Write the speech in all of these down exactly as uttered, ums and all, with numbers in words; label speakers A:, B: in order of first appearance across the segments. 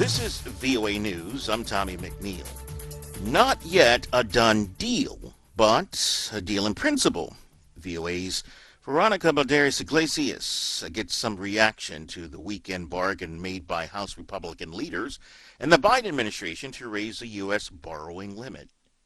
A: This is V O A News. I'm Tommy McNeil. Not yet a done deal, but a deal in principle. V O A's Veronica Balderas Iglesias gets some reaction to the weekend bargain made by House Republican leaders and the Biden administration to raise the U S borrowing limit.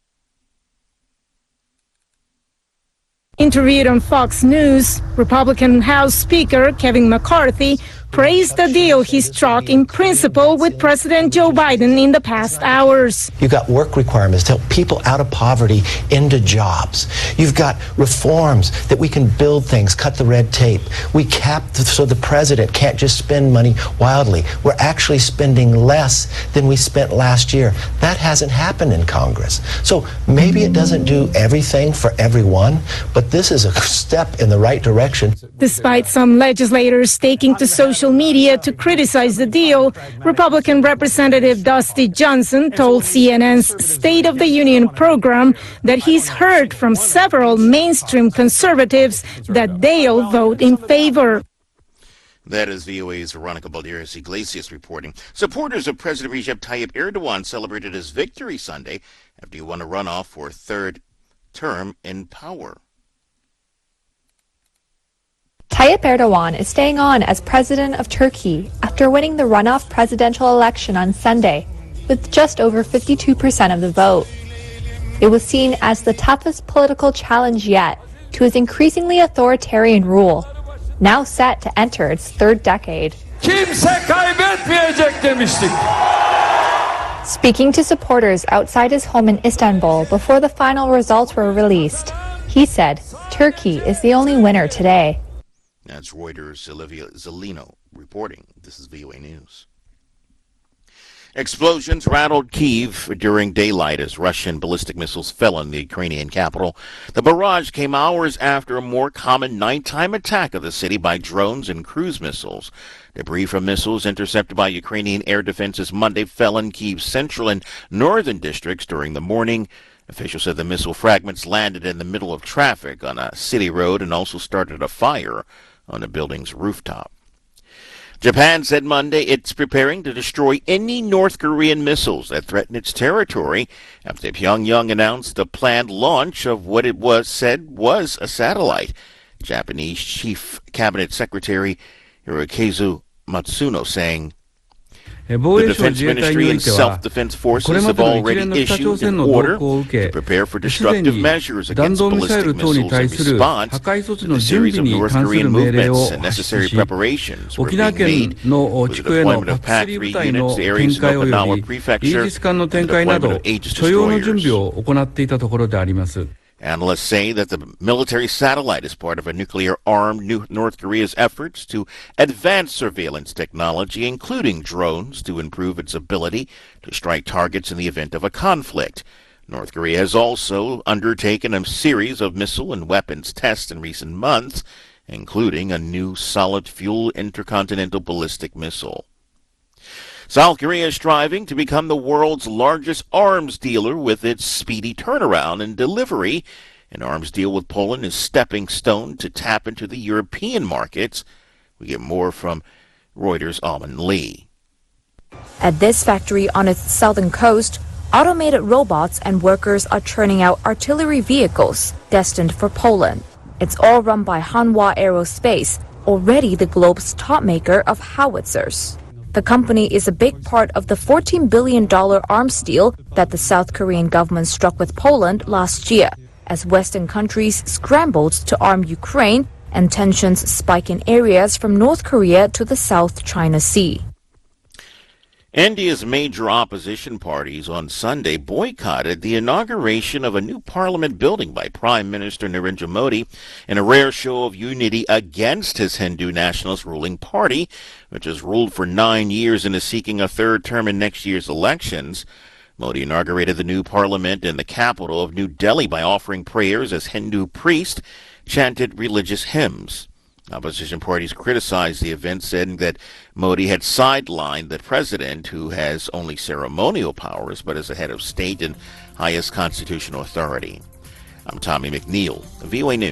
B: Interviewed on Fox News, Republican House Speaker Kevin McCarthy praised the deal he struck in principle with President Joe Biden in the past hours.
C: You've got work requirements to help people out of poverty into jobs. You've got reforms that we can build things, cut the red tape. We cap the, so the president can't just spend money wildly. We're actually spending less than we spent last year. That hasn't happened in Congress. So maybe it doesn't do everything for everyone, but this is a step in the right direction.
B: Despite some legislators taking to social media to criticize the deal, Republican Representative Dusty Johnson told C N N's State of the Union program that he's heard from several mainstream conservatives that they'll vote in favor.
A: That is V O A's Veronica Balderas Iglesias reporting. Supporters of President Recep Tayyip Erdogan celebrated his victory Sunday after he won a runoff for a third term in power.
D: Tayyip Erdogan is staying on as president of Turkey after winning the runoff presidential election on Sunday with just over fifty-two percent of the vote. It was seen as the toughest political challenge yet to his increasingly authoritarian rule, now set to enter its third decade.
E: Kimse kaybetmeyecek demiştik.
D: Speaking to supporters outside his home in Istanbul before the final results were released, he said, "Turkey is the only winner today."
A: That's Reuters' Olivia Zelino reporting. This is V O A News. Explosions rattled Kyiv during daylight as Russian ballistic missiles fell on the Ukrainian capital. The barrage came hours after a more common nighttime attack of the city by drones and cruise missiles. Debris from missiles intercepted by Ukrainian air defenses Monday fell in Kyiv's central and northern districts during the morning. Officials said the missile fragments landed in the middle of traffic on a city road and also started a fire on the building's rooftop. Japan said Monday it's preparing to destroy any North Korean missiles that threaten its territory after Pyongyang announced the planned launch of what it was said was a satellite. Japanese Chief Cabinet Secretary Hirokazu Matsuno saying, The Defense Ministry and self-defense forces have already issued an order to prepare for destructive measures against ballistic missiles in response to a series of North Korean movements and necessary preparations were being made with the deployment of P A C three units to areas in Okinawa Prefecture and the deployment of Aegis destroyers. Analysts say that the military satellite is part of a nuclear-armed North Korea's efforts to advance surveillance technology, including drones, to improve its ability to strike targets in the event of a conflict. North Korea has also undertaken a series of missile and weapons tests in recent months, including a new solid-fuel intercontinental ballistic missile. South Korea is striving to become the world's largest arms dealer with its speedy turnaround and delivery. An arms deal with Poland is stepping stone to tap into the European markets. We get more from Reuters' Alman Lee.
F: At this factory on its southern coast, automated robots and workers are churning out artillery vehicles destined for Poland. It's all run by Hanwha Aerospace, already the globe's top maker of howitzers. The company is a big part of the fourteen billion dollars arms deal that the South Korean government struck with Poland last year, as Western countries scrambled to arm Ukraine and tensions spike in areas from North Korea to the South China Sea.
A: India's major opposition parties on Sunday boycotted the inauguration of a new parliament building by Prime Minister Narendra Modi in a rare show of unity against his Hindu nationalist ruling party, which has ruled for nine years and is seeking a third term in next year's elections. Modi inaugurated the new parliament in the capital of New Delhi by offering prayers as Hindu priests chanted religious hymns. Opposition parties criticized the event, saying that Modi had sidelined the president, who has only ceremonial powers but is the head of state and highest constitutional authority. I'm Tommy McNeil, V O A News.